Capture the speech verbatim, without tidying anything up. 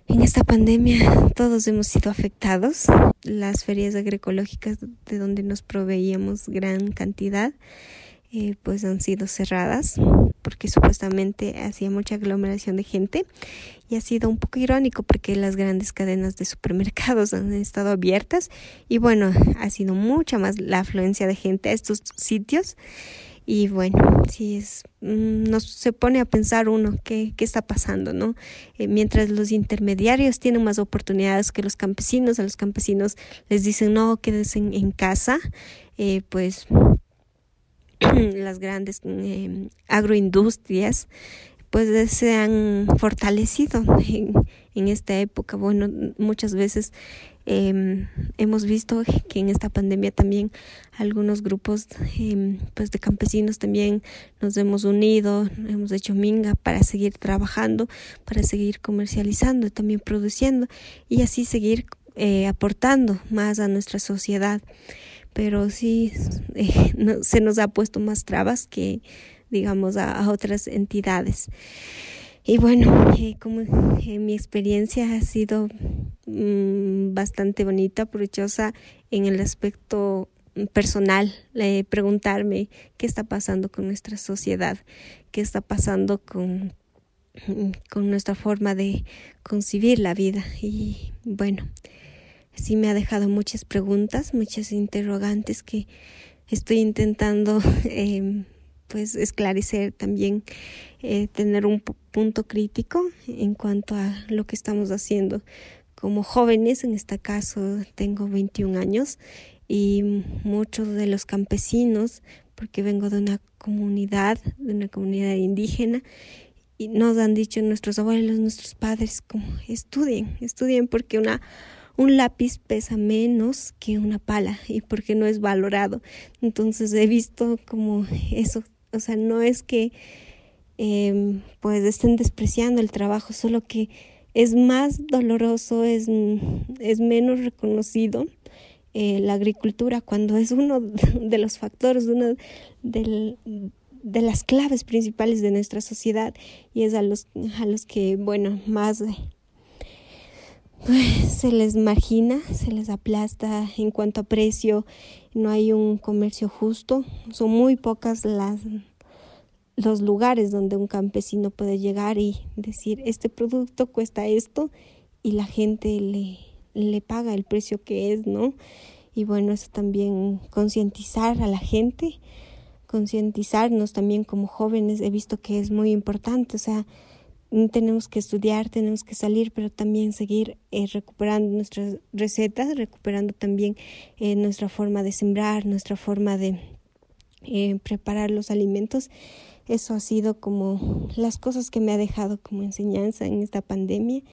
En esta pandemia todos hemos sido afectados. Las ferias agroecológicas de donde nos proveíamos gran cantidad, eh, pues han sido cerradas porque supuestamente hacía mucha aglomeración de gente, y ha sido un poco irónico porque las grandes cadenas de supermercados han estado abiertas y bueno, ha sido mucha más la afluencia de gente a estos sitios. Y bueno, sí es, nos se pone a pensar uno qué, qué está pasando, ¿no? Eh, mientras los intermediarios tienen más oportunidades que los campesinos, a los campesinos les dicen no, quédense en, en casa, eh, pues las grandes eh, agroindustrias pues se han fortalecido en, en esta época. Bueno, muchas veces eh, hemos visto que en esta pandemia también algunos grupos eh, pues de campesinos también nos hemos unido, hemos hecho minga para seguir trabajando, para seguir comercializando y también produciendo y así seguir eh, aportando más a nuestra sociedad. Pero sí eh, no, se nos ha puesto más trabas que digamos a, a otras entidades. Y bueno, eh, como eh, mi experiencia ha sido mmm, bastante bonita, provechosa en el aspecto personal, eh, preguntarme qué está pasando con nuestra sociedad, qué está pasando con, con nuestra forma de concebir la vida. Y bueno, sí me ha dejado muchas preguntas, muchas interrogantes que estoy intentando eh, pues esclarecer también, eh, tener un p- punto crítico en cuanto a lo que estamos haciendo como jóvenes. En este caso tengo veintiún años y muchos de los campesinos, porque vengo de una comunidad, de una comunidad indígena, y nos han dicho nuestros abuelos, nuestros padres, como estudien, estudien porque una un lápiz pesa menos que una pala y porque no es valorado. Entonces he visto como eso, o sea, no es que eh, pues estén despreciando el trabajo, solo que es más doloroso, es, es menos reconocido eh, la agricultura cuando es uno de los factores, uno del, de las claves principales de nuestra sociedad, y es a los, a los que, bueno, más pues se les margina, se les aplasta en cuanto a precio. No hay un comercio justo, son muy pocas las los lugares donde un campesino puede llegar y decir este producto cuesta esto y la gente le, le paga el precio que es, ¿no? Y bueno, eso también, concientizar a la gente, concientizarnos también como jóvenes, he visto que es muy importante. O sea, tenemos que estudiar, tenemos que salir, pero también seguir eh, recuperando nuestras recetas, recuperando también eh, nuestra forma de sembrar, nuestra forma de eh, preparar los alimentos. Eso ha sido como las cosas que me ha dejado como enseñanza en esta pandemia.